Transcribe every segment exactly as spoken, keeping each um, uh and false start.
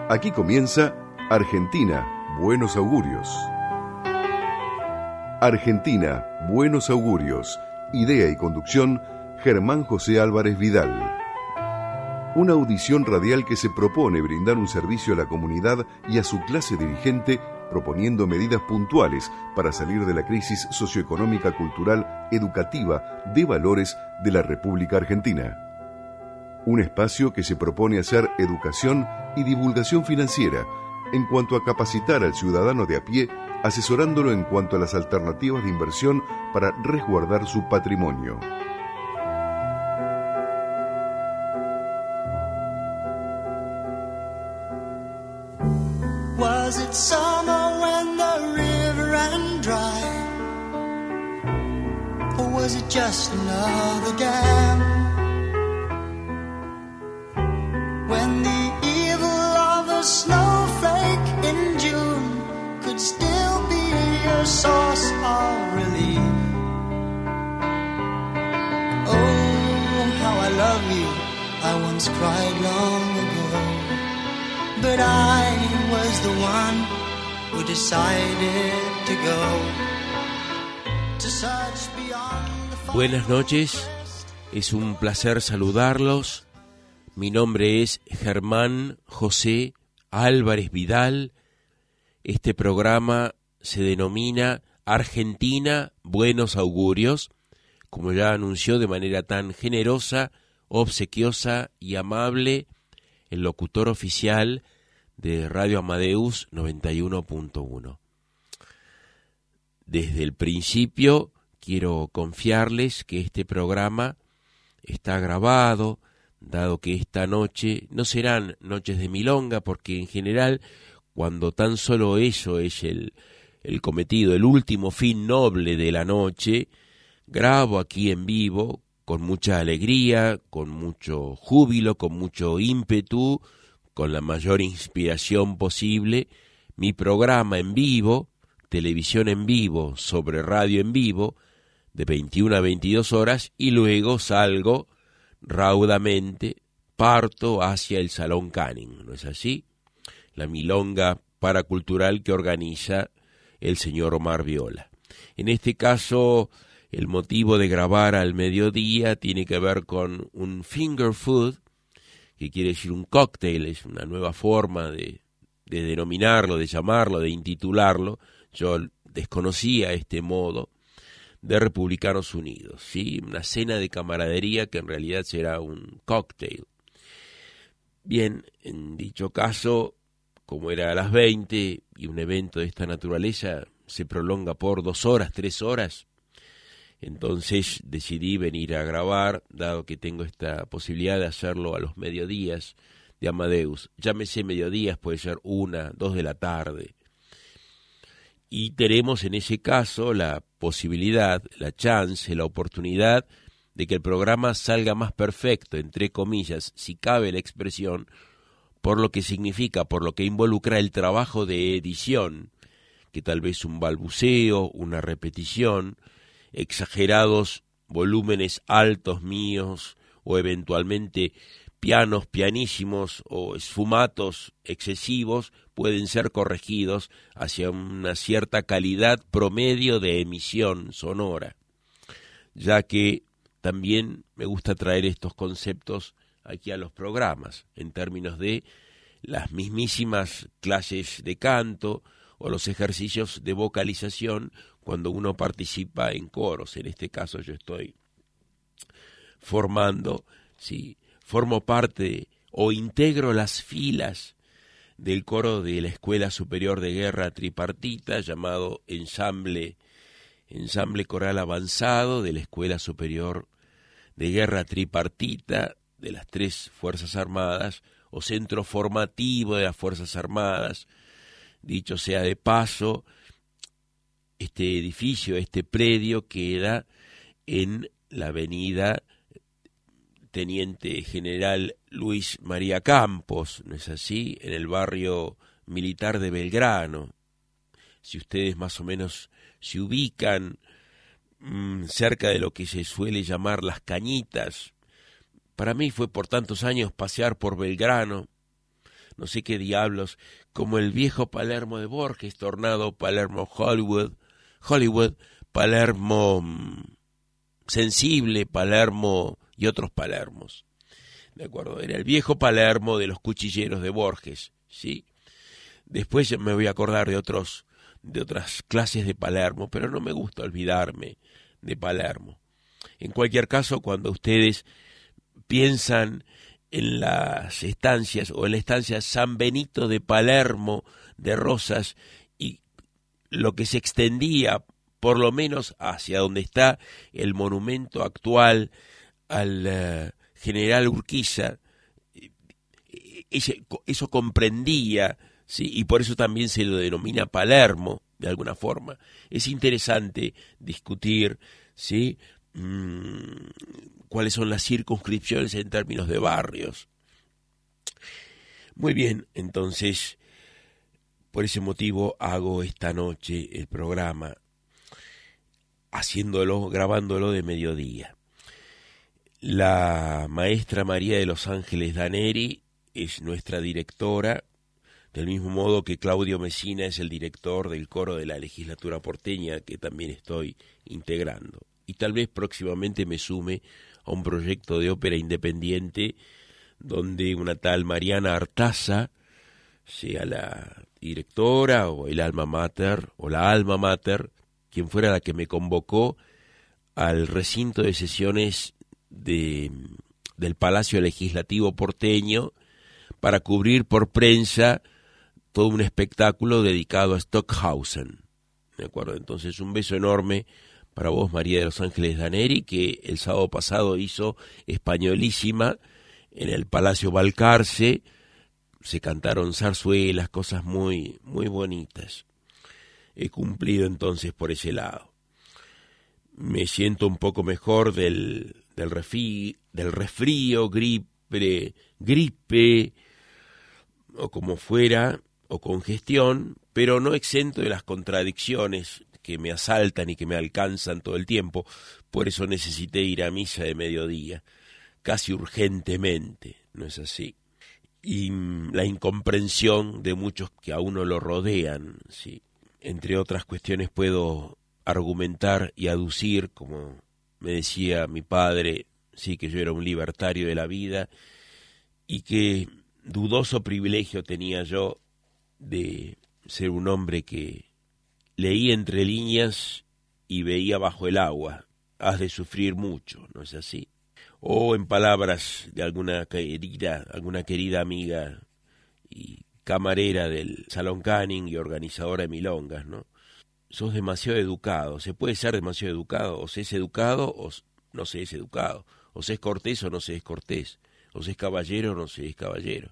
Aquí comienza Argentina, Buenos Augurios. Argentina, Buenos Augurios. Idea y conducción, Germán José Álvarez Vidal. Una audición radial que se propone brindar un servicio a la comunidad y a su clase dirigente, proponiendo medidas puntuales para salir de la crisis socioeconómica, cultural, educativa, de valores de la República Argentina. Un espacio que se propone hacer educación y divulgación financiera en cuanto a capacitar al ciudadano de a pie, asesorándolo en cuanto a las alternativas de inversión para resguardar su patrimonio. Was it summer when the river ran dry? Or was it just another dam? When the evil of a snowflake in June could still be your source of relief. Oh, how I love you, I once cried long ago. But I was the one who decided to go to search beyond the... Buenas noches, es un placer saludarlos. Mi nombre es Germán José Álvarez Vidal. Este programa se denomina Argentina, Buenos Augurios, como ya anunció de manera tan generosa, obsequiosa y amable el locutor oficial de Radio Amadeus noventa y uno punto uno. Desde el principio quiero confiarles que este programa está grabado, dado que esta noche no serán noches de milonga, porque en general, cuando tan solo eso es el, el cometido, el último fin noble de la noche, grabo aquí en vivo con mucha alegría, con mucho júbilo, con mucho ímpetu, con la mayor inspiración posible, mi programa en vivo, televisión en vivo, sobre radio en vivo, de veintiuna a veintidós horas, y luego salgo raudamente, parto hacia el Salón Canning, ¿no es así? La milonga paracultural que organiza el señor Omar Viola. En este caso, el motivo de grabar al mediodía tiene que ver con un finger food, que quiere decir un cóctel, es una nueva forma de, de denominarlo, de llamarlo, de intitularlo. Yo desconocía este modo de Republicanos Unidos, ¿sí? Una cena de camaradería que en realidad será un cóctel. Bien, en dicho caso, como era a las veinte y un evento de esta naturaleza se prolonga por dos horas, tres horas, entonces decidí venir a grabar, dado que tengo esta posibilidad de hacerlo a los mediodías de Amadeus. Llámese mediodías, puede ser una, dos de la tarde. Y tenemos en ese caso la posibilidad, la chance, la oportunidad de que el programa salga más perfecto, entre comillas, si cabe la expresión, por lo que significa, por lo que involucra el trabajo de edición, que tal vez un balbuceo, una repetición, exagerados volúmenes altos míos o eventualmente pianos pianísimos o esfumatos excesivos pueden ser corregidos hacia una cierta calidad promedio de emisión sonora, ya que también me gusta traer estos conceptos aquí a los programas, en términos de las mismísimas clases de canto o los ejercicios de vocalización cuando uno participa en coros. En este caso yo estoy formando, sí, formo parte o integro las filas del coro de la Escuela Superior de Guerra Tripartita, llamado Ensamble, Ensamble Coral Avanzado de la Escuela Superior de Guerra Tripartita de las tres Fuerzas Armadas, o Centro Formativo de las Fuerzas Armadas. Dicho sea de paso, este edificio, este predio queda en la avenida Teniente General Luis María Campos, ¿no es así?, en el barrio militar de Belgrano. Si ustedes más o menos se ubican mmm, cerca de lo que se suele llamar Las Cañitas, para mí fue por tantos años pasear por Belgrano, no sé qué diablos, como el viejo Palermo de Borges, Tornado, Palermo Hollywood, Hollywood, Palermo mm, Sensible, Palermo y otros Palermos. ¿De acuerdo? Era el viejo Palermo de los cuchilleros de Borges, ¿sí? Después me voy a acordar de otros, de otras clases de Palermo, pero no me gusta olvidarme de Palermo. En cualquier caso, cuando ustedes piensan en las estancias o en la estancia San Benito de Palermo de Rosas y lo que se extendía por lo menos hacia donde está el monumento actual al uh, general Urquiza, ese, eso comprendía, ¿sí? Y por eso también se lo denomina Palermo de alguna forma. Es interesante discutir, ¿sí?, mmm, cuáles son las circunscripciones en términos de barrios. Muy bien, entonces, por ese motivo hago esta noche el programa, haciéndolo, grabándolo de mediodía. La maestra María de los Ángeles Daneri es nuestra directora, del mismo modo que Claudio Messina es el director del coro de la legislatura porteña, que también estoy integrando. Y tal vez próximamente me sume a un proyecto de ópera independiente donde una tal Mariana Artaza sea la directora o el alma mater o la alma mater, quien fuera la que me convocó al recinto de sesiones de, del Palacio Legislativo porteño para cubrir por prensa todo un espectáculo dedicado a Stockhausen. ¿De acuerdo? Entonces, un beso enorme para vos, María de los Ángeles Daneri, que el sábado pasado hizo Españolísima en el Palacio Balcarce. Se cantaron zarzuelas, cosas muy, muy bonitas. He cumplido entonces por ese lado. Me siento un poco mejor del, del, refí, del resfrío, gripe, gripe, o como fuera, o congestión, pero no exento de las contradicciones que me asaltan y que me alcanzan todo el tiempo. Por eso necesité ir a misa de mediodía, casi urgentemente, ¿no es así? Y la incomprensión de muchos que a uno lo rodean, ¿sí? Entre otras cuestiones puedo argumentar y aducir, como me decía mi padre, sí, que yo era un libertario de la vida y que dudoso privilegio tenía yo de ser un hombre que leía entre líneas y veía bajo el agua. Has de sufrir mucho, ¿no es así? O en palabras de alguna querida, alguna querida amiga y camarera del Salón Canning y organizadora de milongas, ¿no? Sos demasiado educado. Se puede ser demasiado educado, o se es educado o no se es educado, o se es cortés o no se es cortés, o se es caballero o no se es caballero.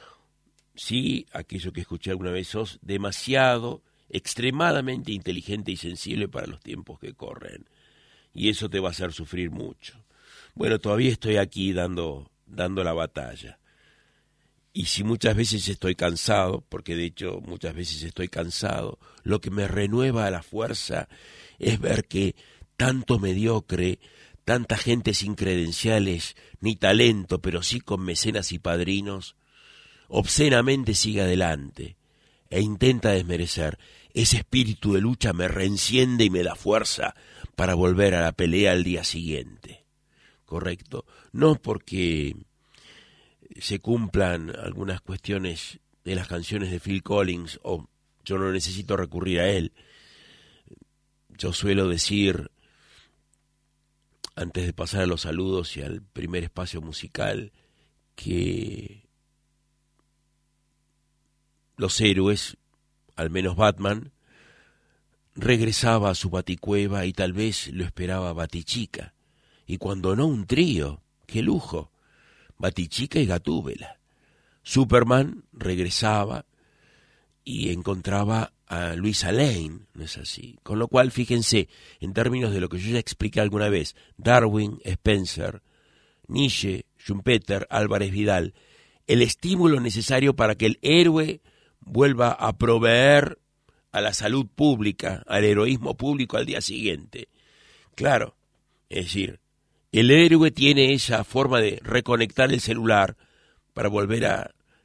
Sí, aquello que escuché alguna vez, sos demasiado, extremadamente inteligente y sensible para los tiempos que corren, y eso te va a hacer sufrir mucho. Bueno, todavía estoy aquí dando, dando la batalla. Y si muchas veces estoy cansado, porque de hecho muchas veces estoy cansado, lo que me renueva a la fuerza es ver que tanto mediocre, tanta gente sin credenciales ni talento, pero sí con mecenas y padrinos, obscenamente sigue adelante e intenta desmerecer. Ese espíritu de lucha me reenciende y me da fuerza para volver a la pelea al día siguiente. ¿Correcto? No porque se cumplan algunas cuestiones de las canciones de Phil Collins, o yo no necesito recurrir a él. Yo suelo decir, antes de pasar a los saludos y al primer espacio musical, que los héroes, al menos Batman, regresaba a su baticueva y tal vez lo esperaba Batichica. Y cuando no, un trío. ¡Qué lujo! Batichica y Gatúbela. Superman regresaba y encontraba a Luisa Lane, ¿no es así? Con lo cual, fíjense, en términos de lo que yo ya expliqué alguna vez, Darwin, Spencer, Nietzsche, Schumpeter, Álvarez Vidal, el estímulo necesario para que el héroe vuelva a proveer a la salud pública, al heroísmo público al día siguiente. Claro, es decir, el héroe tiene esa forma de reconectar el celular para volver a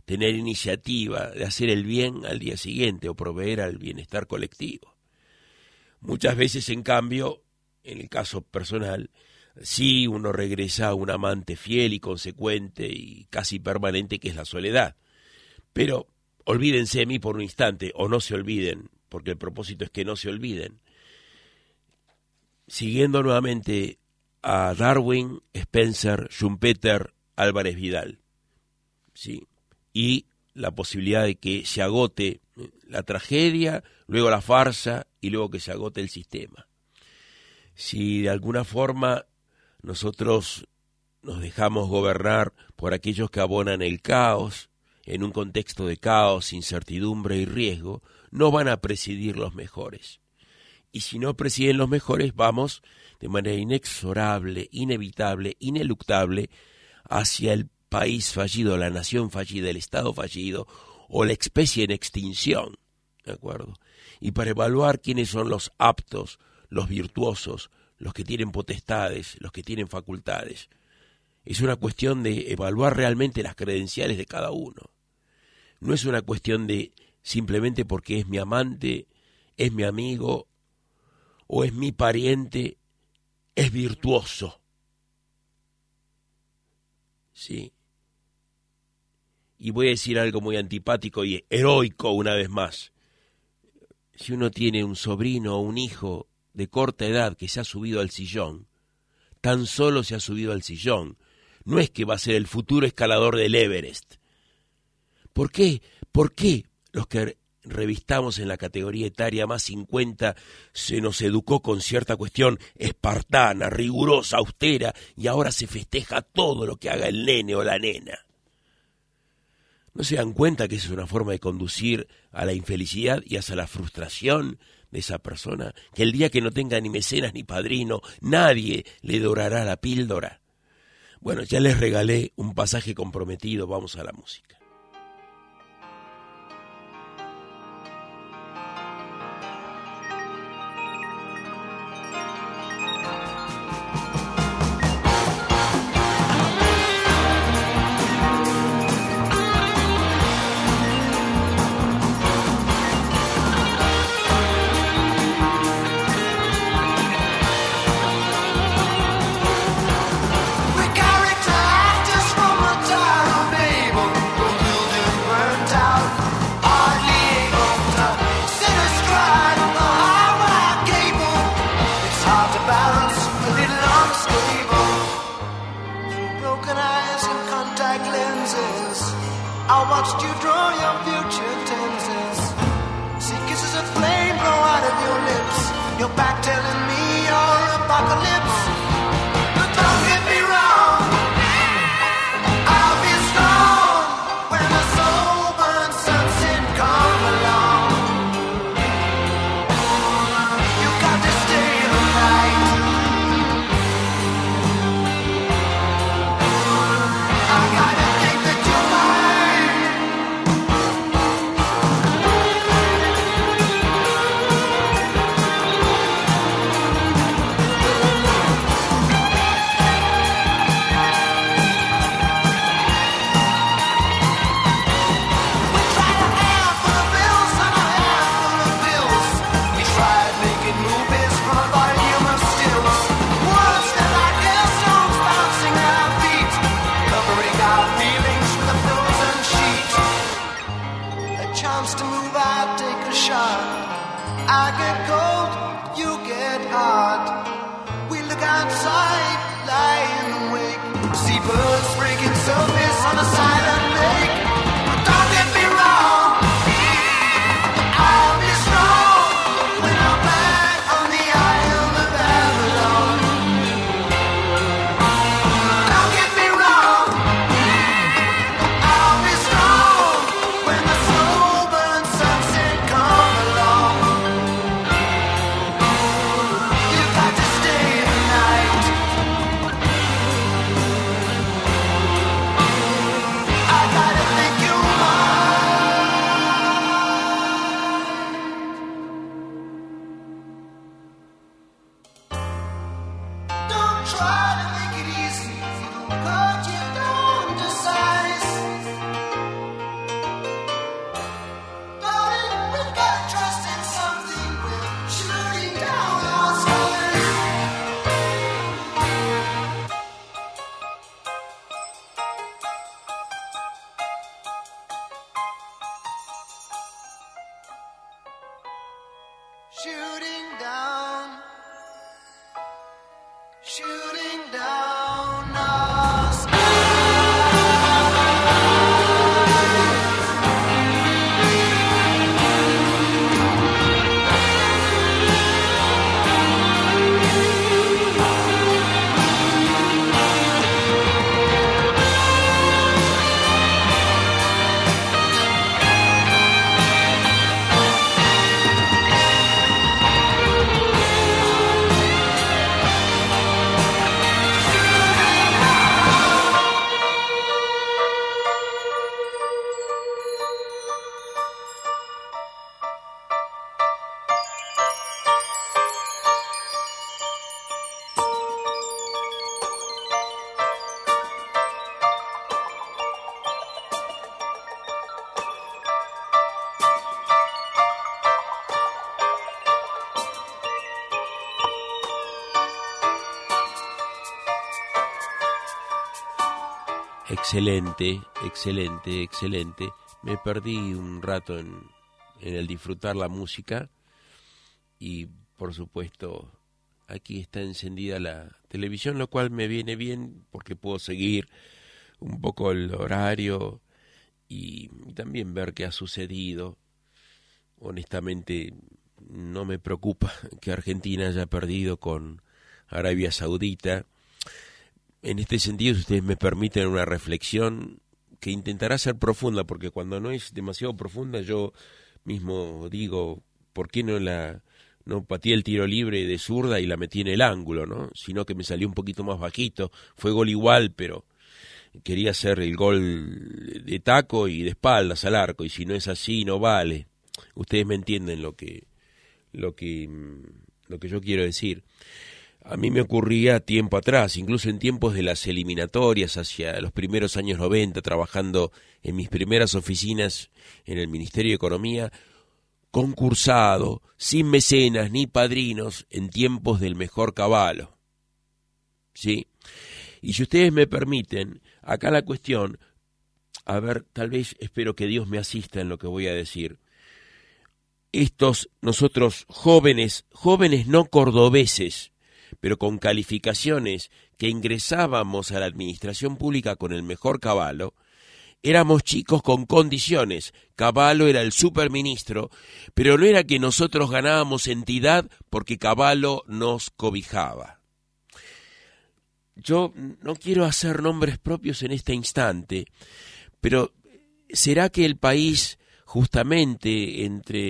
tener iniciativa de hacer el bien al día siguiente o proveer al bienestar colectivo. Muchas veces, en cambio, en el caso personal, sí uno regresa a un amante fiel y consecuente y casi permanente que es la soledad. Pero olvídense de mí por un instante, o no se olviden, porque el propósito es que no se olviden. Siguiendo nuevamente a Darwin, Spencer, Schumpeter, Álvarez Vidal, ¿sí? Y la posibilidad de que se agote la tragedia, luego la farsa y luego que se agote el sistema. Si de alguna forma nosotros nos dejamos gobernar por aquellos que abonan el caos, en un contexto de caos, incertidumbre y riesgo, no van a presidir los mejores. Y si no presiden los mejores, vamos de manera inexorable, inevitable, ineluctable hacia el país fallido, la nación fallida, el Estado fallido o la especie en extinción, ¿de acuerdo? Y para evaluar quiénes son los aptos, los virtuosos, los que tienen potestades, los que tienen facultades, es una cuestión de evaluar realmente las credenciales de cada uno. No es una cuestión de simplemente porque es mi amante, es mi amigo o es mi pariente, es virtuoso. Sí. Y voy a decir algo muy antipático y heroico una vez más. Si uno tiene un sobrino o un hijo de corta edad que se ha subido al sillón, tan solo se ha subido al sillón, no es que va a ser el futuro escalador del Everest. ¿Por qué? ¿Por qué los que revistamos en la categoría etaria más cincuenta se nos educó con cierta cuestión espartana, rigurosa, austera, y ahora se festeja todo lo que haga el nene o la nena? ¿No se dan cuenta que esa es una forma de conducir a la infelicidad y hacia la frustración de esa persona? Que el día que no tenga ni mecenas ni padrino, nadie le dorará la píldora. Bueno, ya les regalé un pasaje comprometido, vamos a la música. I Excelente, excelente, excelente. Me perdí un rato en, en el disfrutar la música y, por supuesto, aquí está encendida la televisión, lo cual me viene bien porque puedo seguir un poco el horario y también ver qué ha sucedido. Honestamente, no me preocupa que Argentina haya perdido con Arabia Saudita. En este sentido, si ustedes me permiten una reflexión que intentará ser profunda, porque cuando no es demasiado profunda yo mismo digo, ¿por qué no la no pateé el tiro libre de zurda y la metí en el ángulo, ¿no? Sino que me salió un poquito más bajito, fue gol igual, pero quería hacer el gol de taco y de espaldas al arco, y si no es así no vale. Ustedes me entienden lo que lo que lo que yo quiero decir. A mí me ocurría tiempo atrás, incluso en tiempos de las eliminatorias, hacia los primeros años noventa, trabajando en mis primeras oficinas en el Ministerio de Economía, concursado, sin mecenas ni padrinos, en tiempos del mejor caballo. ¿Sí? Y si ustedes me permiten, acá la cuestión, a ver, tal vez espero que Dios me asista en lo que voy a decir. Estos, nosotros jóvenes, jóvenes no cordobeses, pero con calificaciones que ingresábamos a la administración pública con el mejor caballo, éramos chicos con condiciones. Cavallo era el superministro, pero no era que nosotros ganábamos entidad porque Cavallo nos cobijaba. Yo no quiero hacer nombres propios en este instante, pero ¿será que el país justamente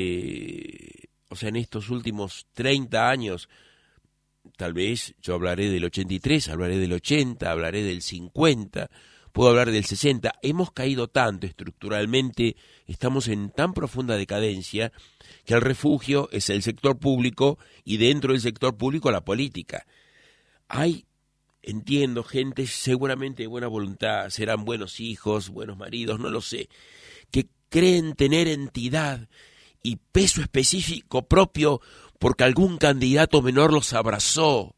entre, o sea, en estos últimos treinta años, tal vez yo hablaré del ochenta y tres, hablaré del ochenta, hablaré del cincuenta, puedo hablar del sesenta. Hemos caído tanto estructuralmente, estamos en tan profunda decadencia, que el refugio es el sector público y dentro del sector público la política. Hay, entiendo, gente seguramente de buena voluntad, serán buenos hijos, buenos maridos, no lo sé, que creen tener entidad y peso específico propio porque algún candidato menor los abrazó.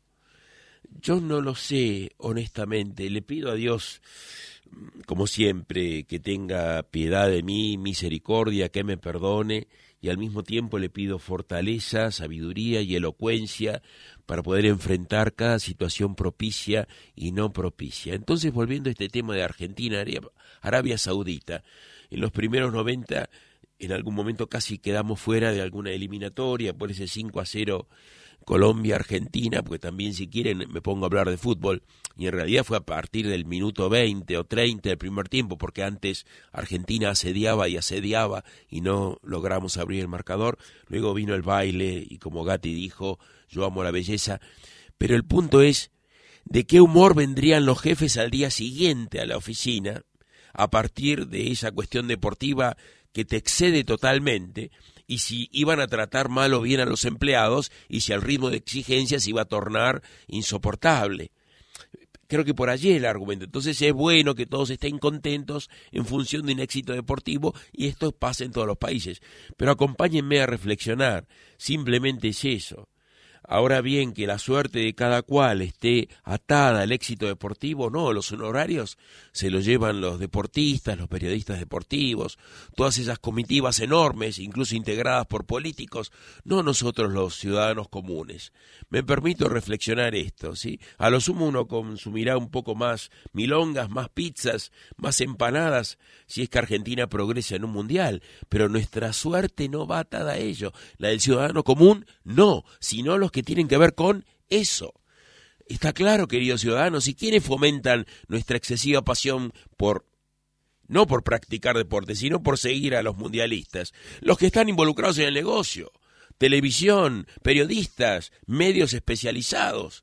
Yo no lo sé, honestamente. Le pido a Dios, como siempre, que tenga piedad de mí, misericordia, que me perdone, y al mismo tiempo le pido fortaleza, sabiduría y elocuencia para poder enfrentar cada situación propicia y no propicia. Entonces, volviendo a este tema de Argentina, Arabia Saudita, en los primeros noventa, en algún momento casi quedamos fuera de alguna eliminatoria por ese cinco a cero Colombia-Argentina, porque también si quieren me pongo a hablar de fútbol, y en realidad fue a partir del minuto veinte o treinta del primer tiempo, porque antes Argentina asediaba y asediaba y no logramos abrir el marcador. Luego vino el baile y, como Gatti dijo, yo amo la belleza, pero el punto es de qué humor vendrían los jefes al día siguiente a la oficina a partir de esa cuestión deportiva que te excede totalmente, y si iban a tratar mal o bien a los empleados, y si el ritmo de exigencia se iba a tornar insoportable. Creo que por allí es el argumento. Entonces es bueno que todos estén contentos en función de un éxito deportivo, y esto pasa en todos los países. Pero acompáñenme a reflexionar, simplemente es eso. Ahora bien, que la suerte de cada cual esté atada al éxito deportivo, no, los honorarios se los llevan los deportistas, los periodistas deportivos, todas esas comitivas enormes, incluso integradas por políticos, no nosotros los ciudadanos comunes. Me permito reflexionar esto, ¿sí? A lo sumo uno consumirá un poco más milongas, más pizzas, más empanadas, si es que Argentina progresa en un mundial, pero nuestra suerte no va atada a ello. La del ciudadano común, no, sino los que tienen que ver con eso. Está claro, queridos ciudadanos, y quienes fomentan nuestra excesiva pasión por, no por practicar deporte, sino por seguir a los mundialistas, los que están involucrados en el negocio, televisión, periodistas, medios especializados.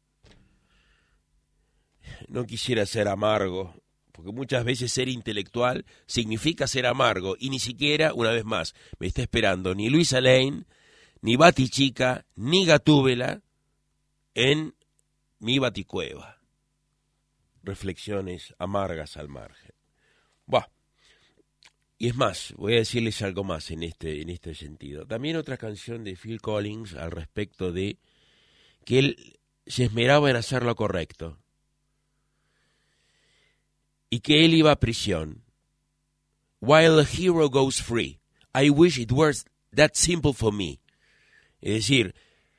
No quisiera ser amargo, porque muchas veces ser intelectual significa ser amargo, y ni siquiera, una vez más, me está esperando ni Luisa Lane, ni Batichica, ni Gatúbela en mi Baticueva. Reflexiones amargas al margen. Buah. Y es más, voy a decirles algo más en este, en este sentido. También otra canción de Phil Collins al respecto de que él se esmeraba en hacer lo correcto. y que él iba a prisión. While a hero goes free, I wish it were that simple for me. Es decir,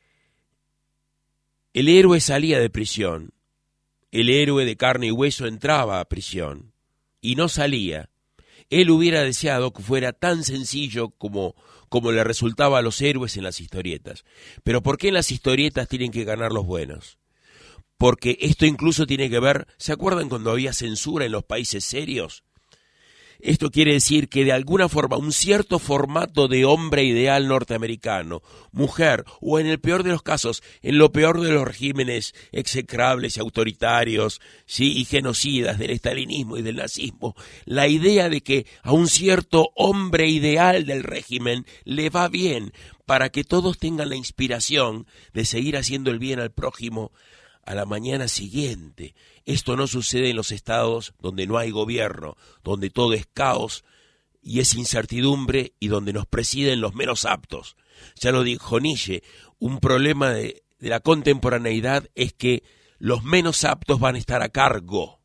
el héroe salía de prisión, el héroe de carne y hueso entraba a prisión y no salía. Él hubiera deseado que fuera tan sencillo como, como le resultaba a los héroes en las historietas. Pero ¿por qué en las historietas tienen que ganar los buenos? Porque esto incluso tiene que ver, ¿se acuerdan cuando había censura en los países serios? Esto quiere decir que de alguna forma un cierto formato de hombre ideal norteamericano, mujer, o en el peor de los casos, en lo peor de los regímenes execrables y autoritarios, sí, y genocidas del estalinismo y del nazismo, la idea de que a un cierto hombre ideal del régimen le va bien para que todos tengan la inspiración de seguir haciendo el bien al prójimo a la mañana siguiente. Esto no sucede en los estados donde no hay gobierno, donde todo es caos y es incertidumbre y donde nos presiden los menos aptos. Ya lo dijo Nietzsche, un problema de, de la contemporaneidad es que los menos aptos van a estar a cargo.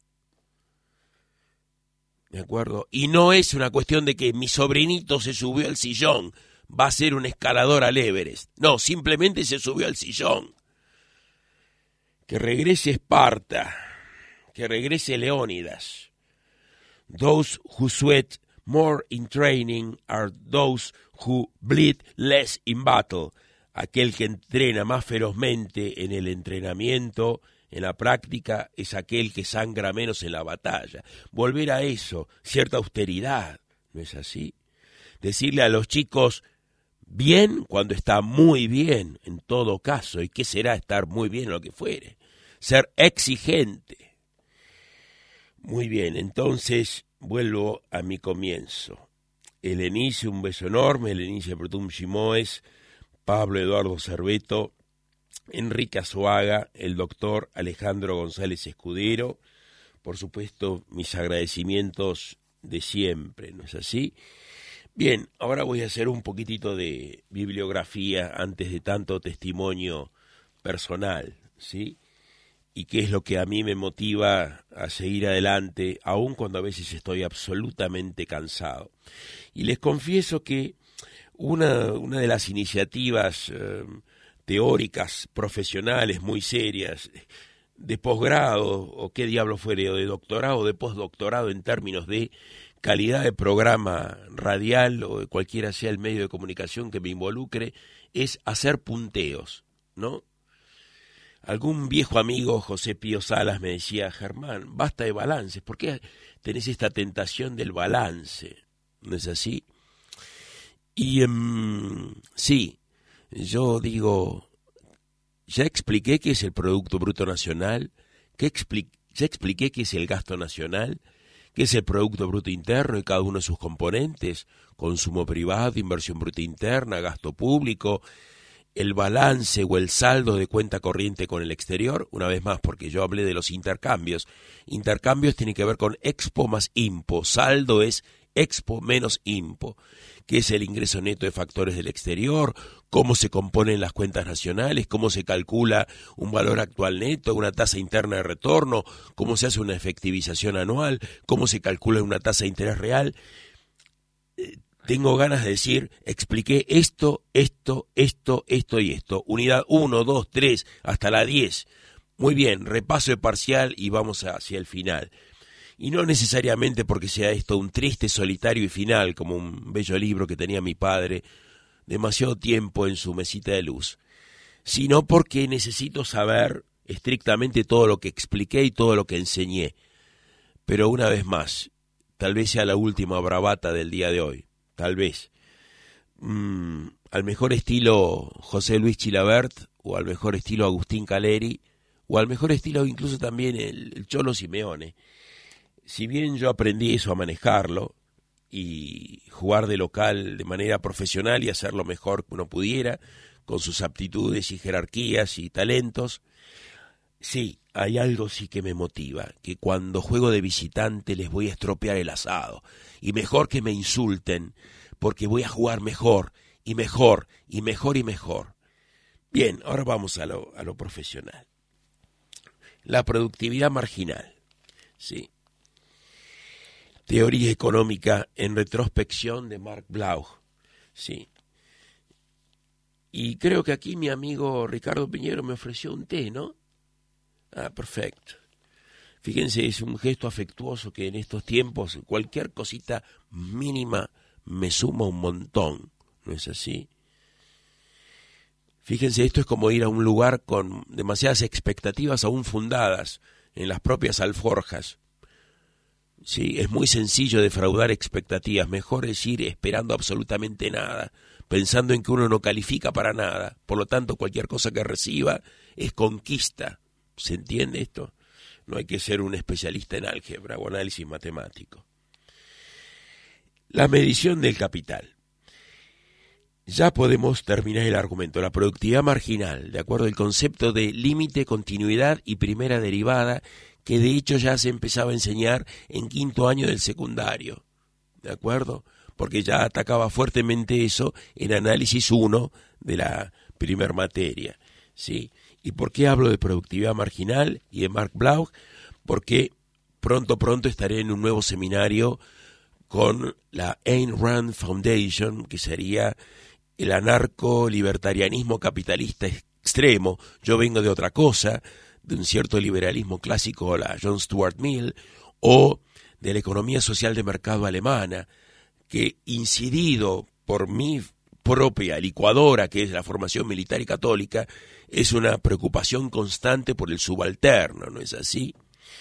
¿De acuerdo? Y no es una cuestión de que mi sobrinito se subió al sillón, va a ser un escalador al Everest. No, simplemente se subió al sillón. Que regrese Esparta, que regrese Leónidas. Those who sweat more in training are those who bleed less in battle. Aquel que entrena más ferozmente en el entrenamiento, en la práctica, es aquel que sangra menos en la batalla. Volver a eso, cierta austeridad, ¿no es así? Decirle a los chicos, bien cuando está muy bien, en todo caso, ¿y qué será estar muy bien en lo que fuere? Ser exigente. Muy bien, entonces vuelvo a mi comienzo. Helenice, un beso enorme, Helenice Protum Shimoes, Pablo Eduardo Cerveto, Enrique Azuaga, el doctor Alejandro González Escudero, por supuesto mis agradecimientos de siempre, ¿no es así? Bien, ahora voy a hacer un poquitito de bibliografía antes de tanto testimonio personal, ¿sí? Y qué es lo que a mí me motiva a seguir adelante, aun cuando a veces estoy absolutamente cansado. Y les confieso que una, una de las iniciativas eh, teóricas, profesionales, muy serias, de posgrado, o qué diablo fuere, o de doctorado, o de postdoctorado en términos de calidad de programa radial, o de cualquiera sea el medio de comunicación que me involucre, es hacer punteos, ¿no? Algún viejo amigo, José Pío Salas, me decía, Germán, basta de balances, ¿por qué tenés esta tentación del balance? ¿No es así? Y um, sí, yo digo, ya expliqué qué es el Producto Bruto Nacional, ¿qué expli- ya expliqué qué es el gasto nacional, qué es el Producto Bruto Interno y cada uno de sus componentes, consumo privado, inversión bruta interna, gasto público, el balance o el saldo de cuenta corriente con el exterior, una vez más porque yo hablé de los intercambios. Intercambios tienen que ver con expo más impo, saldo es expo menos impo, que es el ingreso neto de factores del exterior, cómo se componen las cuentas nacionales, cómo se calcula un valor actual neto, una tasa interna de retorno, cómo se hace una efectivización anual, cómo se calcula una tasa de interés real. Tengo ganas de decir, expliqué esto, esto, esto, esto y esto. Unidad uno, dos, tres, hasta la diez. Muy bien, repaso de parcial y vamos hacia el final. Y no necesariamente porque sea esto un triste, solitario y final, como un bello libro que tenía mi padre demasiado tiempo en su mesita de luz, sino porque necesito saber estrictamente todo lo que expliqué y todo lo que enseñé. Pero una vez más, tal vez sea la última bravata del día de hoy. Tal vez, mm, al mejor estilo José Luis Chilabert, o al mejor estilo Agustín Caleri, o al mejor estilo incluso también el, el Cholo Simeone. Si bien yo aprendí eso a manejarlo, y jugar de local de manera profesional y hacer lo mejor que uno pudiera, con sus aptitudes y jerarquías y talentos, sí, hay algo sí que me motiva, que cuando juego de visitante les voy a estropear el asado, y mejor que me insulten, porque voy a jugar mejor, y mejor, y mejor, y mejor. Bien, ahora vamos a lo, a lo profesional. La productividad marginal, ¿sí? Teoría económica en retrospección de Mark Bloch. Sí. Y creo que aquí mi amigo Ricardo Piñero me ofreció un té, ¿no? Ah, perfecto. Fíjense, es un gesto afectuoso que en estos tiempos cualquier cosita mínima me suma un montón, ¿no es así? Fíjense, esto es como ir a un lugar con demasiadas expectativas aún fundadas en las propias alforjas. Sí, es muy sencillo defraudar expectativas, mejor es ir esperando absolutamente nada, pensando en que uno no califica para nada, por lo tanto cualquier cosa que reciba es conquista. ¿Se entiende esto? No hay que ser un especialista en álgebra o análisis matemático. La medición del capital. Ya podemos terminar el argumento. La productividad marginal, de acuerdo al concepto de límite, continuidad y primera derivada, que de hecho ya se empezaba a enseñar en quinto año del secundario, ¿de acuerdo? Porque ya atacaba fuertemente eso en análisis uno de la primer materia, ¿sí? ¿Y por qué hablo de productividad marginal y de Mark Bloch? Porque pronto, pronto estaré en un nuevo seminario con la Ayn Rand Foundation, que sería el anarco-libertarianismo capitalista extremo. Yo vengo de otra cosa, de un cierto liberalismo clásico, la John Stuart Mill, o de la economía social de mercado alemana, que incidido por mi propia licuadora, que es la formación militar y católica, es una preocupación constante por el subalterno, ¿no es así?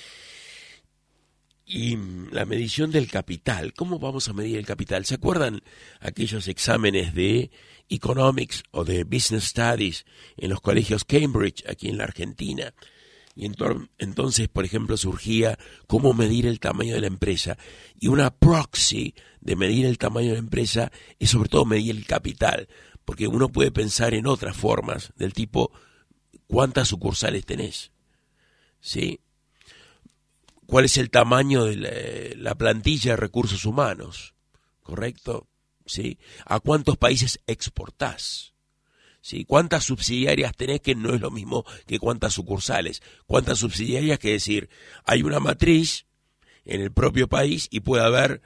Y la medición del capital, ¿cómo vamos a medir el capital? ¿Se acuerdan aquellos exámenes de Economics o de Business Studies en los colegios Cambridge, aquí en la Argentina? Y entonces, por ejemplo, surgía cómo medir el tamaño de la empresa. Y una proxy de medir el tamaño de la empresa es sobre todo medir el capital, porque uno puede pensar en otras formas del tipo, ¿cuántas sucursales tenés? ¿Sí? ¿Cuál es el tamaño de la, la plantilla de recursos humanos? ¿Correcto? ¿Sí? ¿A cuántos países exportás? ¿Sí? ¿Cuántas subsidiarias tenés? Que no es lo mismo que cuántas sucursales. ¿Cuántas subsidiarias? Que decir, hay una matriz en el propio país y puede haber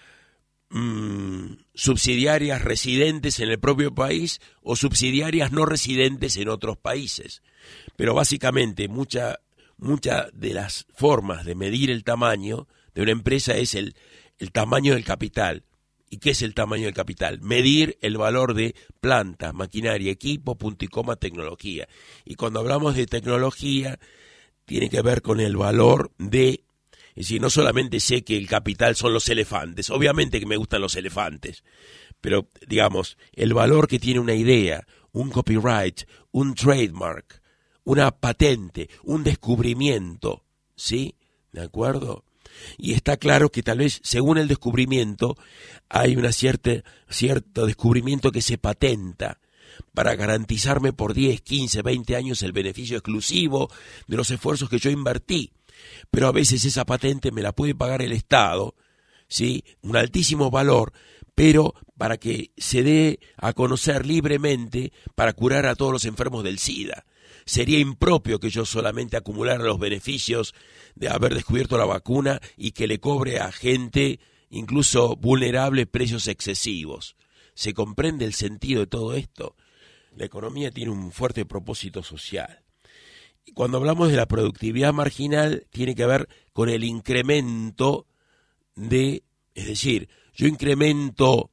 mmm, subsidiarias residentes en el propio país o subsidiarias no residentes en otros países. Pero básicamente mucha... Muchas de las formas de medir el tamaño de una empresa es el, el tamaño del capital. ¿Y qué es el tamaño del capital? Medir el valor de planta, maquinaria, equipo, punto y coma, tecnología. Y cuando hablamos de tecnología, tiene que ver con el valor de... Es decir, no solamente sé que el capital son los elefantes, obviamente que me gustan los elefantes, pero digamos, el valor que tiene una idea, un copyright, un trademark, una patente, un descubrimiento, ¿sí? ¿De acuerdo? Y está claro que tal vez, según el descubrimiento, hay una cierta, cierto descubrimiento que se patenta para garantizarme por diez, quince, veinte años el beneficio exclusivo de los esfuerzos que yo invertí. Pero a veces esa patente me la puede pagar el Estado, ¿sí? Un altísimo valor, pero para que se dé a conocer libremente para curar a todos los enfermos del SIDA. Sería impropio que yo solamente acumulara los beneficios de haber descubierto la vacuna y que le cobre a gente, incluso vulnerable, precios excesivos. ¿Se comprende el sentido de todo esto? La economía tiene un fuerte propósito social. Y cuando hablamos de la productividad marginal, tiene que ver con el incremento de, es decir, yo incremento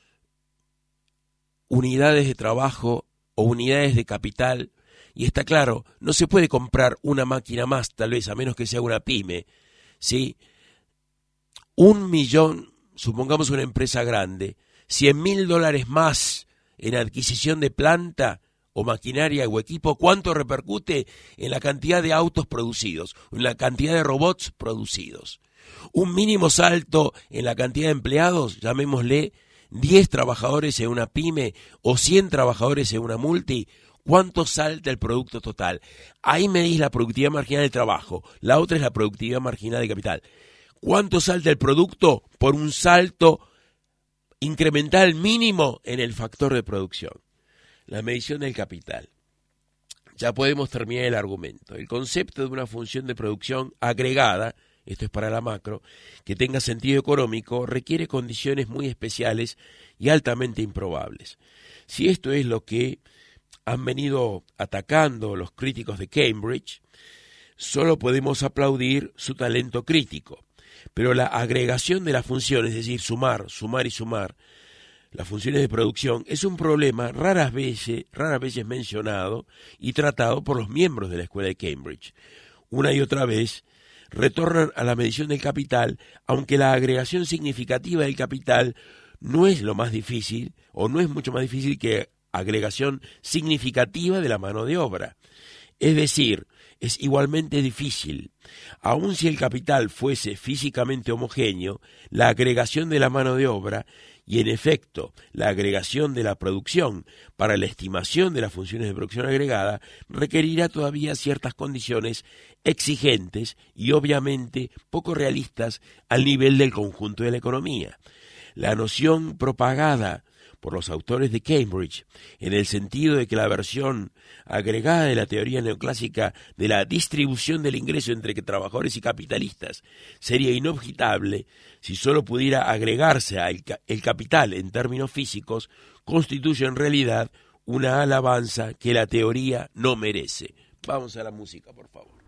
unidades de trabajo o unidades de capital. Y está claro, no se puede comprar una máquina más, tal vez, a menos que sea una pyme, ¿sí? Un millón, supongamos una empresa grande, cien mil dólares más en adquisición de planta o maquinaria o equipo, ¿cuánto repercute en la cantidad de autos producidos, en la cantidad de robots producidos? Un mínimo salto en la cantidad de empleados, llamémosle diez trabajadores en una pyme o cien trabajadores en una multi, ¿cuánto salta el producto total? Ahí medís la productividad marginal del trabajo. La otra es la productividad marginal de capital. ¿Cuánto salta el producto por un salto incremental mínimo en el factor de producción? La medición del capital. Ya podemos terminar el argumento. El concepto de una función de producción agregada, esto es para la macro, que tenga sentido económico, requiere condiciones muy especiales y altamente improbables. Si esto es lo que han venido atacando los críticos de Cambridge, solo podemos aplaudir su talento crítico. Pero la agregación de las funciones, es decir, sumar, sumar y sumar, las funciones de producción, es un problema raras veces, raras veces mencionado y tratado por los miembros de la Escuela de Cambridge. Una y otra vez retornan a la medición del capital, aunque la agregación significativa del capital no es lo más difícil, o no es mucho más difícil que agregación significativa de la mano de obra. Es decir, es igualmente difícil. Aun si el capital fuese físicamente homogéneo, la agregación de la mano de obra y, en efecto, la agregación de la producción para la estimación de las funciones de producción agregada requerirá todavía ciertas condiciones exigentes y, obviamente, poco realistas al nivel del conjunto de la economía. La noción propagada por los autores de Cambridge, en el sentido de que la versión agregada de la teoría neoclásica de la distribución del ingreso entre trabajadores y capitalistas sería inobjetable si solo pudiera agregarse al el capital en términos físicos, constituye en realidad una alabanza que la teoría no merece. Vamos a la música, por favor.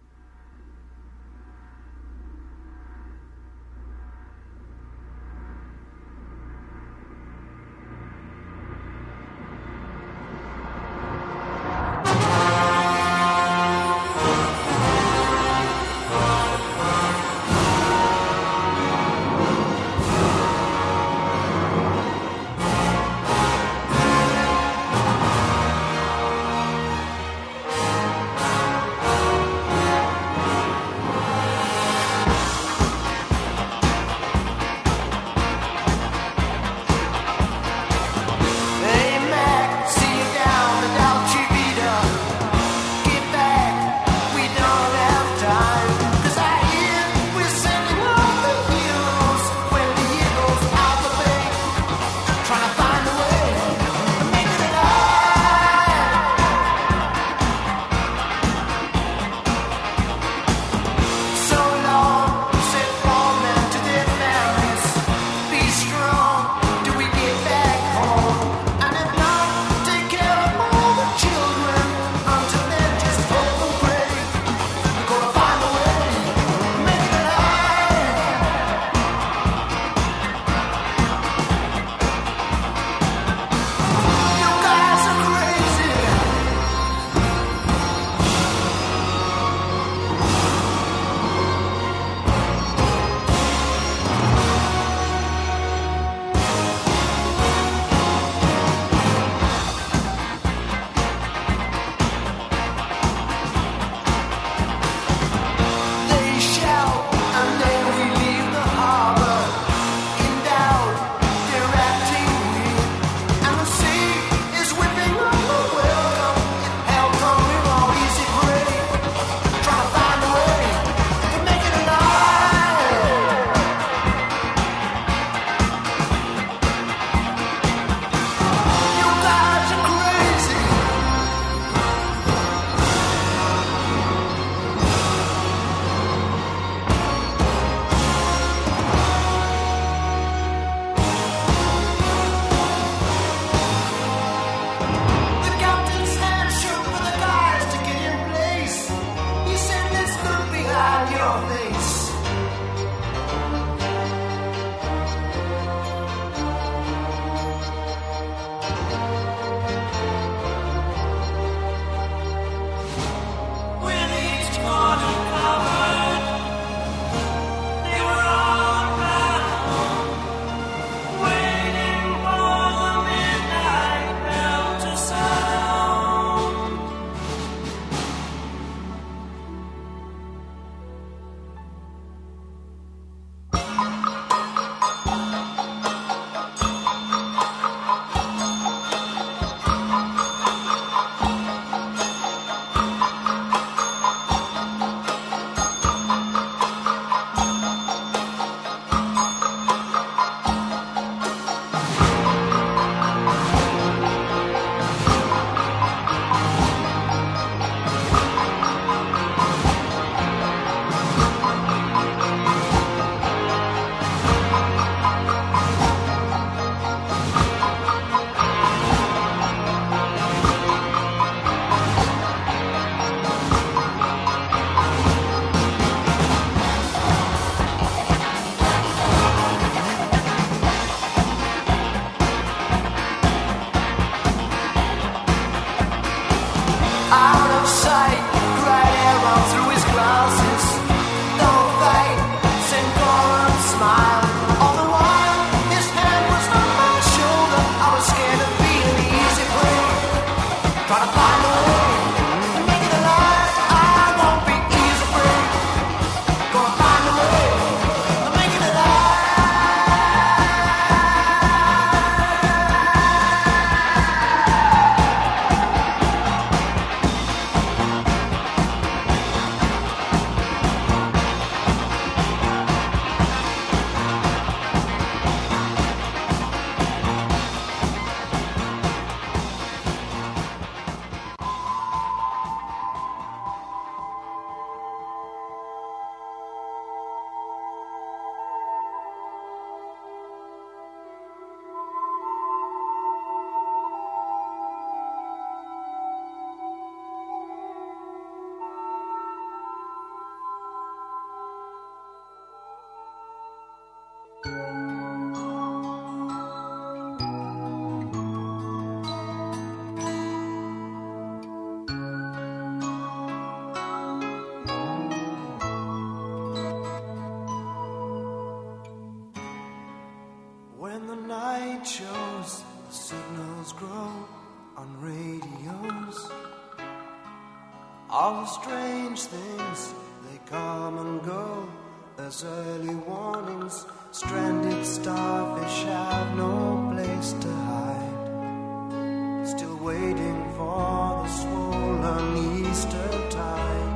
When the night shows, the signals grow on radios. All the strange things, they come and go as early warnings. Stranded starfish have no place to hide, still waiting for the swollen Easter tide.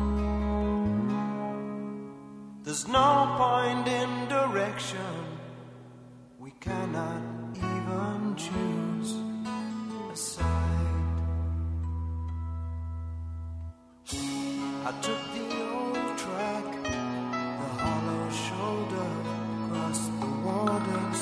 There's no point in direction, we cannot even choose a side. I took the old track, the hollow shoulder, across the waters.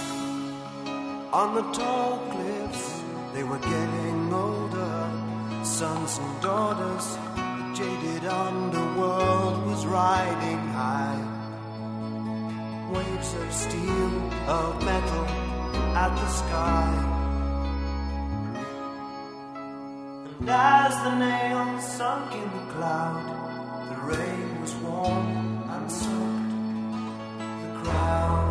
On the tall cliffs, they were getting older, sons and daughters. The jaded underworld was riding high. Waves of steel, of metal, at the sky. And as the nails sunk in the cloud, the rain was warm and soaked the crowd.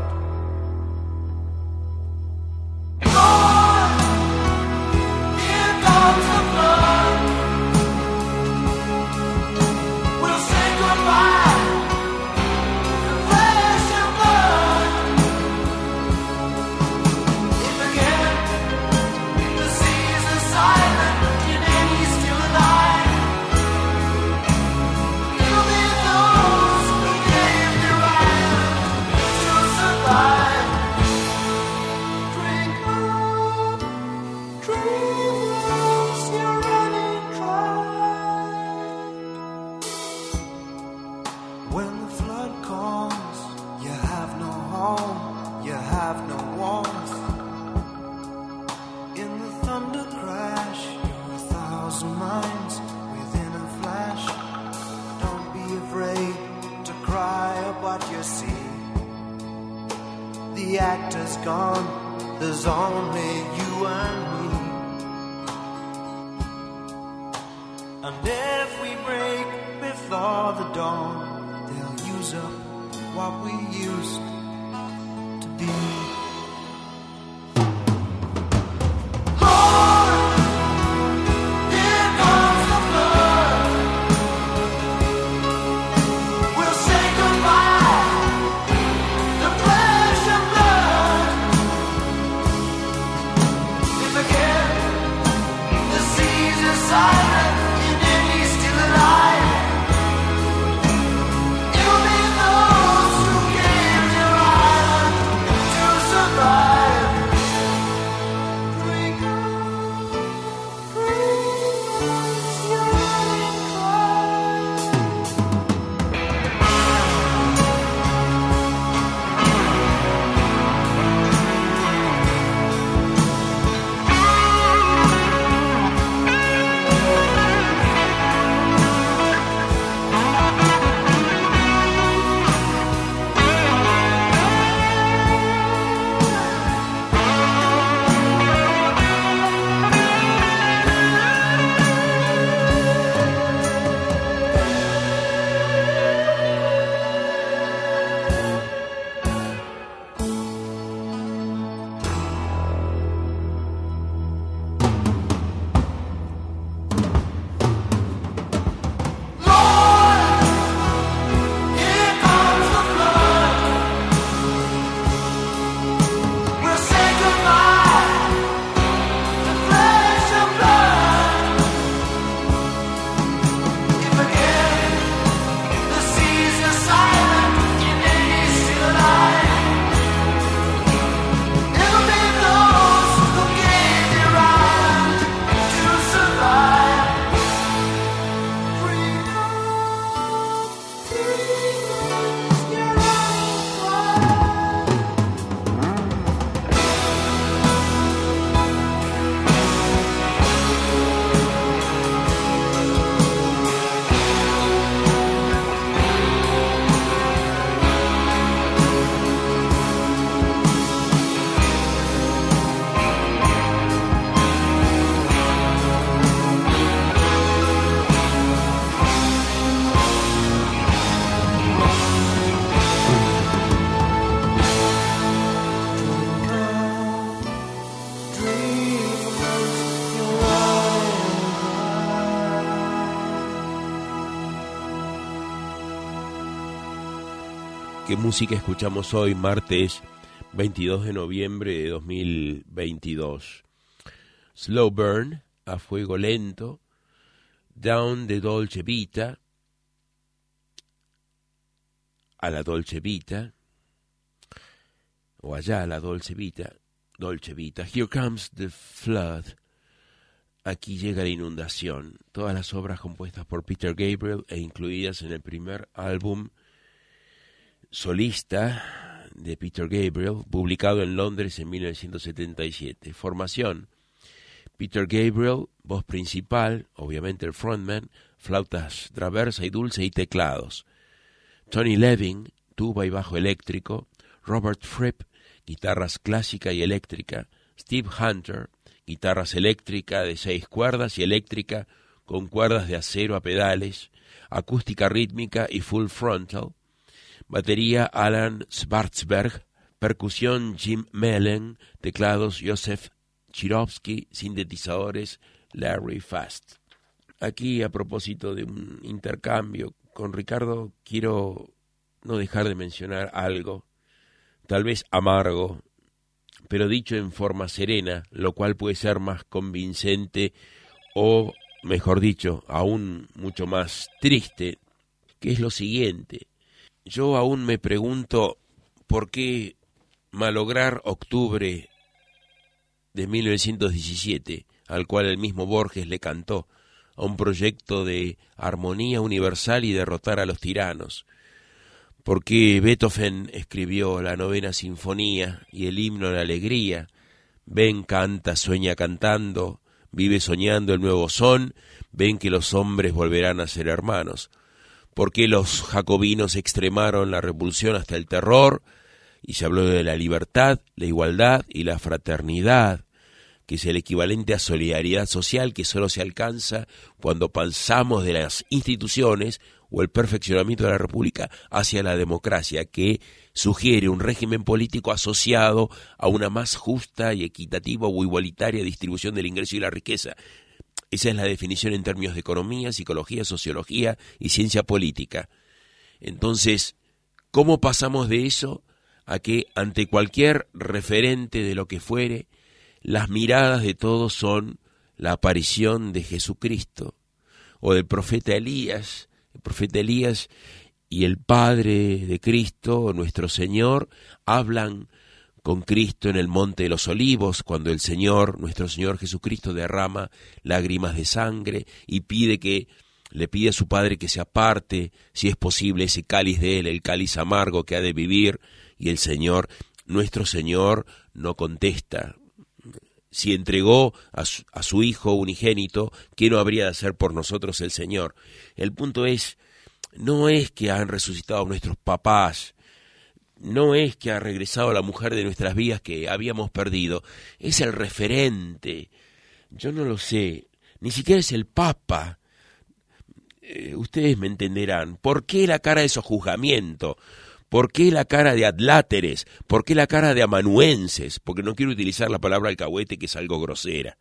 Lord, here comes the flood. We'll say goodbye. The actor's gone, there's only you and me. And if we break before the dawn, they'll use up what we used to be. You'll be those who gave your island ¿Qué música escuchamos hoy, martes veintidós de noviembre de dos mil veintidós? Slow Burn, a fuego lento, Down de Dolce Vita, a la Dolce Vita, o allá a la Dolce Vita, Dolce Vita. Here Comes the Flood, aquí llega la inundación. Todas las obras compuestas por Peter Gabriel e incluidas en el primer álbum solista de Peter Gabriel, publicado en Londres en mil novecientos setenta y siete. Formación: Peter Gabriel, voz principal, obviamente el frontman, flautas traversa y dulce y teclados. Tony Levin, tuba y bajo eléctrico. Robert Fripp, guitarras clásica y eléctrica. Steve Hunter, guitarras eléctrica de seis cuerdas y eléctrica con cuerdas de acero a pedales, acústica rítmica y full frontal. Batería Alan Schwarzberg, percusión Jim Mellen, teclados Joseph Chirovsky, sintetizadores Larry Fast. Aquí, a propósito de un intercambio con Ricardo, quiero no dejar de mencionar algo, tal vez amargo, pero dicho en forma serena, lo cual puede ser más convincente o, mejor dicho, aún mucho más triste, que es lo siguiente. Yo aún me pregunto por qué malograr octubre de mil novecientos diecisiete, al cual el mismo Borges le cantó, a un proyecto de armonía universal y derrotar a los tiranos. ¿Por qué Beethoven escribió la novena sinfonía y el himno a la alegría? Ven, canta, sueña cantando, vive soñando el nuevo son, ven que los hombres volverán a ser hermanos. ¿Por qué los jacobinos extremaron la repulsión hasta el terror? Y se habló de la libertad, la igualdad y la fraternidad, que es el equivalente a solidaridad social que solo se alcanza cuando pasamos de las instituciones o el perfeccionamiento de la república hacia la democracia, que sugiere un régimen político asociado a una más justa y equitativa o igualitaria distribución del ingreso y la riqueza. Esa es la definición en términos de economía, psicología, sociología y ciencia política. Entonces, ¿cómo pasamos de eso a que ante cualquier referente de lo que fuere, las miradas de todos son la aparición de Jesucristo o del profeta Elías? El profeta Elías y el Padre de Cristo, nuestro Señor, hablan con Cristo en el Monte de los Olivos, cuando el Señor, nuestro Señor Jesucristo, derrama lágrimas de sangre y pide que, le pide a su Padre que se aparte, si es posible, ese cáliz de él, el cáliz amargo que ha de vivir, y el Señor, nuestro Señor, no contesta. Si entregó a su, a su Hijo unigénito, ¿qué no habría de hacer por nosotros el Señor? El punto es, no es que han resucitado nuestros papás, no es que ha regresado la mujer de nuestras vidas que habíamos perdido, es el referente. Yo no lo sé, ni siquiera es el Papa. Eh, ustedes me entenderán. ¿Por qué la cara de sojuzgamiento? ¿Por qué la cara de adláteres? ¿Por qué la cara de amanuenses? Porque no quiero utilizar la palabra alcahuete, que es algo grosera.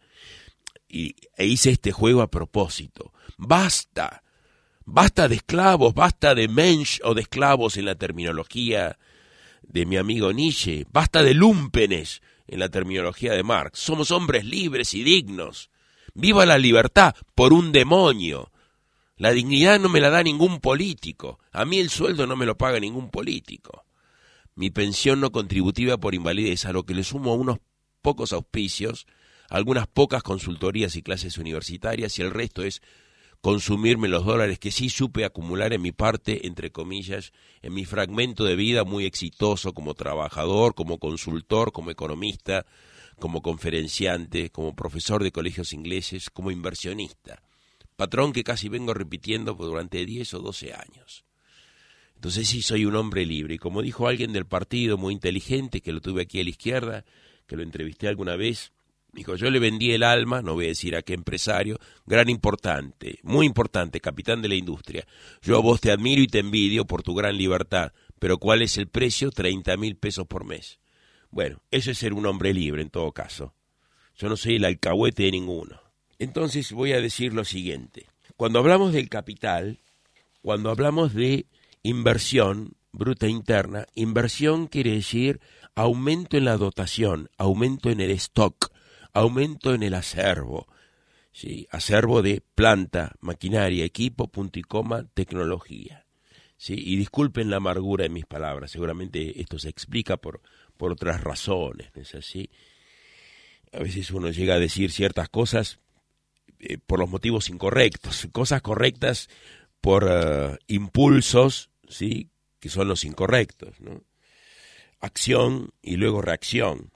Y e hice este juego a propósito. ¡Basta! Basta de esclavos, basta de mensch o de esclavos en la terminología de mi amigo Nietzsche, basta de lúmpenes en la terminología de Marx. Somos hombres libres y dignos. ¡Viva la libertad por un demonio! La dignidad no me la da ningún político. A mí el sueldo no me lo paga ningún político. Mi pensión no contributiva por invalidez, a lo que le sumo unos pocos auspicios, algunas pocas consultorías y clases universitarias, y el resto es consumirme los dólares que sí supe acumular en mi parte, entre comillas, en mi fragmento de vida muy exitoso como trabajador, como consultor, como economista, como conferenciante, como profesor de colegios ingleses, como inversionista. Patrón que casi vengo repitiendo durante diez o doce años. Entonces sí soy un hombre libre, y como dijo alguien del partido muy inteligente, que lo tuve aquí a la izquierda, que lo entrevisté alguna vez, dijo, yo le vendí el alma, no voy a decir a qué empresario, gran importante, muy importante, capitán de la industria. Yo a vos te admiro y te envidio por tu gran libertad, pero ¿cuál es el precio? treinta mil pesos por mes. Bueno, eso es ser un hombre libre en todo caso. Yo no soy el alcahuete de ninguno. Entonces voy a decir lo siguiente. Cuando hablamos del capital, cuando hablamos de inversión, bruta interna. Inversión quiere decir aumento en la dotación, aumento en el stock, aumento en el acervo. ¿Sí? Acervo de planta, maquinaria, equipo, punto y coma, tecnología. ¿Sí? Y disculpen la amargura de mis palabras, seguramente esto se explica por, por otras razones, ¿no es así? A veces uno llega a decir ciertas cosas eh, por los motivos incorrectos, cosas correctas por uh, impulsos, ¿sí? Que son los incorrectos, ¿no? Acción y luego reacción.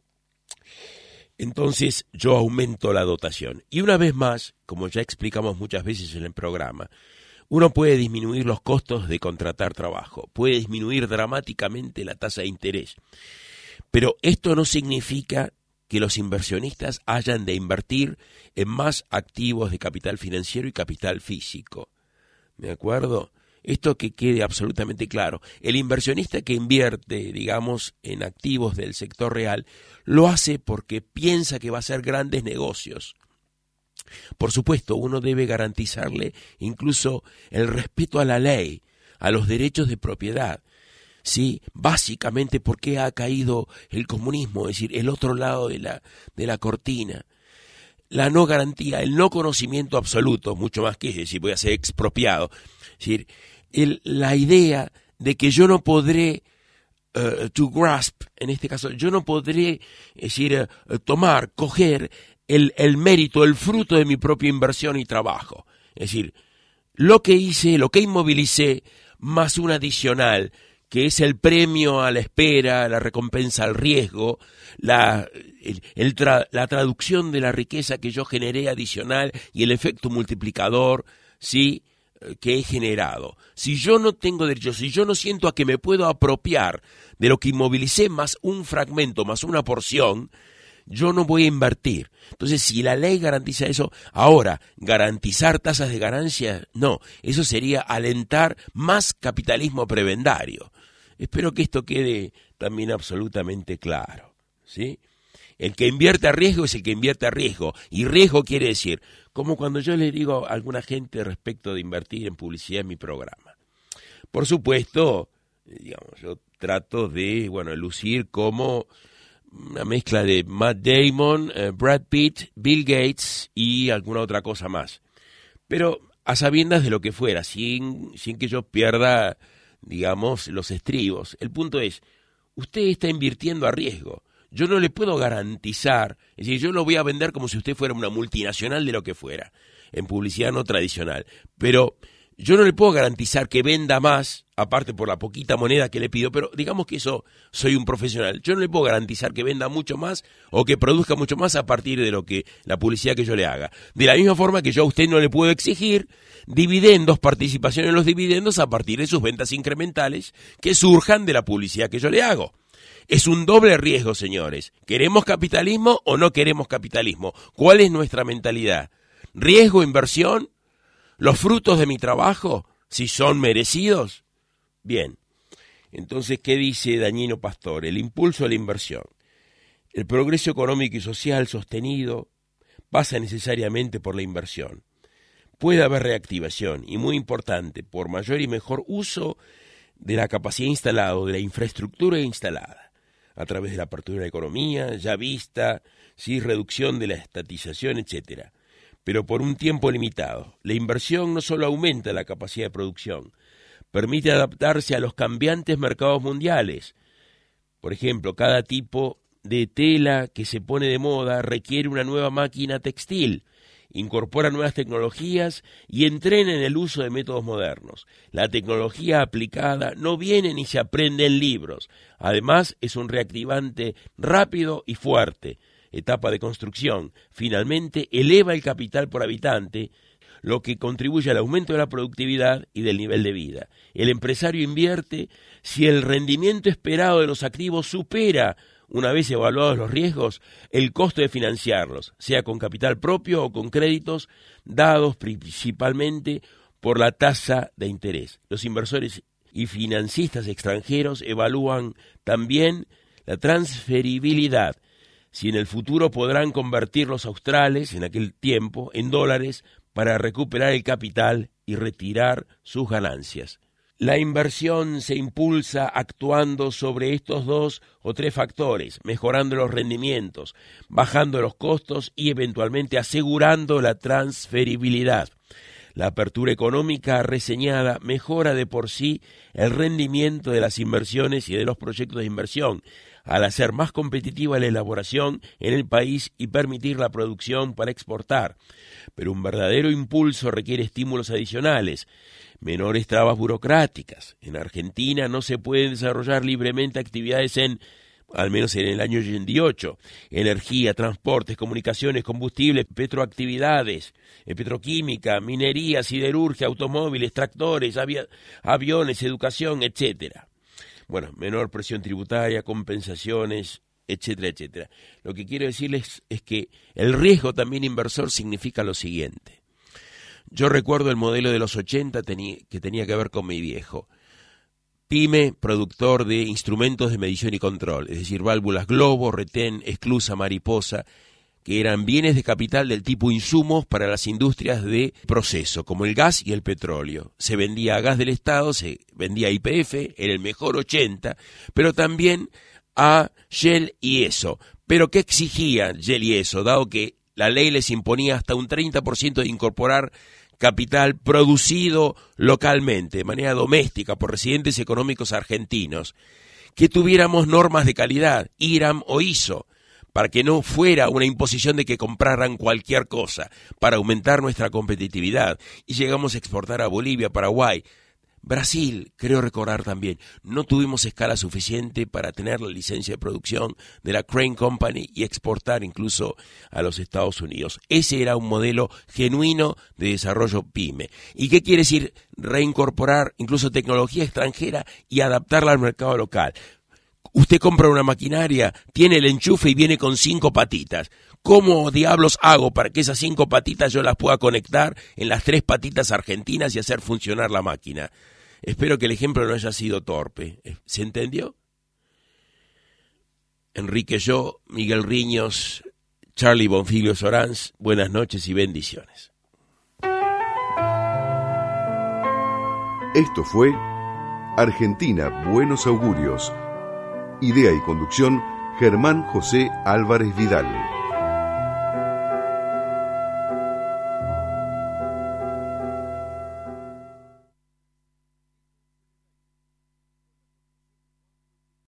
Entonces yo aumento la dotación. Y una vez más, como ya explicamos muchas veces en el programa, uno puede disminuir los costos de contratar trabajo, puede disminuir dramáticamente la tasa de interés. Pero esto no significa que los inversionistas hayan de invertir en más activos de capital financiero y capital físico. ¿De acuerdo? Esto que quede absolutamente claro. El inversionista que invierte, digamos, en activos del sector real, lo hace porque piensa que va a hacer grandes negocios. Por supuesto, uno debe garantizarle incluso el respeto a la ley, a los derechos de propiedad. Sí, básicamente porque ha caído el comunismo, es decir, el otro lado de la, de la cortina. La no garantía, el no conocimiento absoluto, mucho más que decir voy a ser expropiado. Es decir, el, la idea de que yo no podré, uh, to grasp, en este caso, yo no podré, es decir, uh, tomar, coger el, el mérito, el fruto de mi propia inversión y trabajo. Es decir, lo que hice, lo que inmovilicé, más un adicional, que es el premio a la espera, la recompensa al riesgo, la, el, el tra, la traducción de la riqueza que yo generé adicional y el efecto multiplicador, ¿sí?, que he generado. Si yo no tengo derecho, si yo no siento a que me puedo apropiar de lo que inmovilicé más un fragmento, más una porción, yo no voy a invertir. Entonces, si la ley garantiza eso, ahora, garantizar tasas de ganancia, no, eso sería alentar más capitalismo prebendario. Espero que esto quede también absolutamente claro, ¿sí? El que invierte a riesgo es el que invierte a riesgo, y riesgo quiere decir, como cuando yo le digo a alguna gente respecto de invertir en publicidad en mi programa. Por supuesto, digamos, yo trato de, bueno, lucir como una mezcla de Matt Damon, eh, Brad Pitt, Bill Gates y alguna otra cosa más. Pero a sabiendas de lo que fuera, sin, sin que yo pierda, digamos, los estribos. El punto es, usted está invirtiendo a riesgo. Yo no le puedo garantizar, es decir, yo lo voy a vender como si usted fuera una multinacional de lo que fuera, en publicidad no tradicional. Pero yo no le puedo garantizar que venda más, aparte por la poquita moneda que le pido, pero digamos que eso soy un profesional. Yo no le puedo garantizar que venda mucho más o que produzca mucho más a partir de lo que la publicidad que yo le haga. De la misma forma que yo a usted no le puedo exigir dividendos, participación en los dividendos a partir de sus ventas incrementales que surjan de la publicidad que yo le hago. Es un doble riesgo, señores. ¿Queremos capitalismo o no queremos capitalismo? ¿Cuál es nuestra mentalidad? ¿Riesgo, inversión? ¿Los frutos de mi trabajo? ¿Si son merecidos? Bien. Entonces, ¿qué dice Dañino Pastor? El impulso a la inversión. El progreso económico y social sostenido pasa necesariamente por la inversión. Puede haber reactivación y, muy importante, por mayor y mejor uso de la capacidad instalada o de la infraestructura instalada, a través de la apertura de la economía, ya vista, sí, reducción de la estatización, etcétera. Pero por un tiempo limitado. La inversión no solo aumenta la capacidad de producción, permite adaptarse a los cambiantes mercados mundiales. Por ejemplo, cada tipo de tela que se pone de moda requiere una nueva máquina textil, incorpora nuevas tecnologías y entrena en el uso de métodos modernos. La tecnología aplicada no viene ni se aprende en libros. Además, es un reactivante rápido y fuerte. Etapa de construcción. Finalmente, eleva el capital por habitante, lo que contribuye al aumento de la productividad y del nivel de vida. El empresario invierte si el rendimiento esperado de los activos supera, una vez evaluados los riesgos, el costo de financiarlos, sea con capital propio o con créditos dados principalmente por la tasa de interés. Los inversores y financistas extranjeros evalúan también la transferibilidad, si en el futuro podrán convertir los australes, en aquel tiempo, en dólares para recuperar el capital y retirar sus ganancias. La inversión se impulsa actuando sobre estos dos o tres factores, mejorando los rendimientos, bajando los costos y eventualmente asegurando la transferibilidad. La apertura económica reseñada mejora de por sí el rendimiento de las inversiones y de los proyectos de inversión, al hacer más competitiva la elaboración en el país y permitir la producción para exportar. Pero un verdadero impulso requiere estímulos adicionales, menores trabas burocráticas. En Argentina no se pueden desarrollar libremente actividades en, al menos en el año ochenta y ocho, energía, transportes, comunicaciones, combustibles, petroactividades, petroquímica, minería, siderurgia, automóviles, tractores, avia- aviones, educación, etcétera. Bueno, menor presión tributaria, compensaciones, etcétera, etcétera. Lo que quiero decirles es que el riesgo también inversor significa lo siguiente. Yo recuerdo el modelo de los ochenta tení, que tenía que ver con mi viejo. Pyme, productor de instrumentos de medición y control, es decir, válvulas globo, retén, esclusa, mariposa, que eran bienes de capital del tipo insumos para las industrias de proceso, como el gas y el petróleo. Se vendía a gas del Estado, se vendía a Y P F, era el mejor ochenta, pero también a Shell y eso. ¿Pero qué exigía Shell y eso, dado que la ley les imponía hasta un treinta por ciento de incorporar capital producido localmente, de manera doméstica, por residentes económicos argentinos, que tuviéramos normas de calidad, I R A M o I S O, para que no fuera una imposición de que compraran cualquier cosa, para aumentar nuestra competitividad? Y llegamos a exportar a Bolivia, Paraguay, Brasil, creo recordar también. No tuvimos escala suficiente para tener la licencia de producción de la Crane Company y exportar incluso a los Estados Unidos. Ese era un modelo genuino de desarrollo pyme. ¿Y qué quiere decir reincorporar incluso tecnología extranjera y adaptarla al mercado local? Usted compra una maquinaria, tiene el enchufe y viene con cinco patitas. ¿Cómo diablos hago para que esas cinco patitas yo las pueda conectar en las tres patitas argentinas y hacer funcionar la máquina? Espero que el ejemplo no haya sido torpe. ¿Se entendió? Enrique Yo, Miguel Riños, Charlie Bonfiglio Sorans, buenas noches y bendiciones. Esto fue Argentina Buenos Augurios. Idea y conducción, Germán José Álvarez Vidal.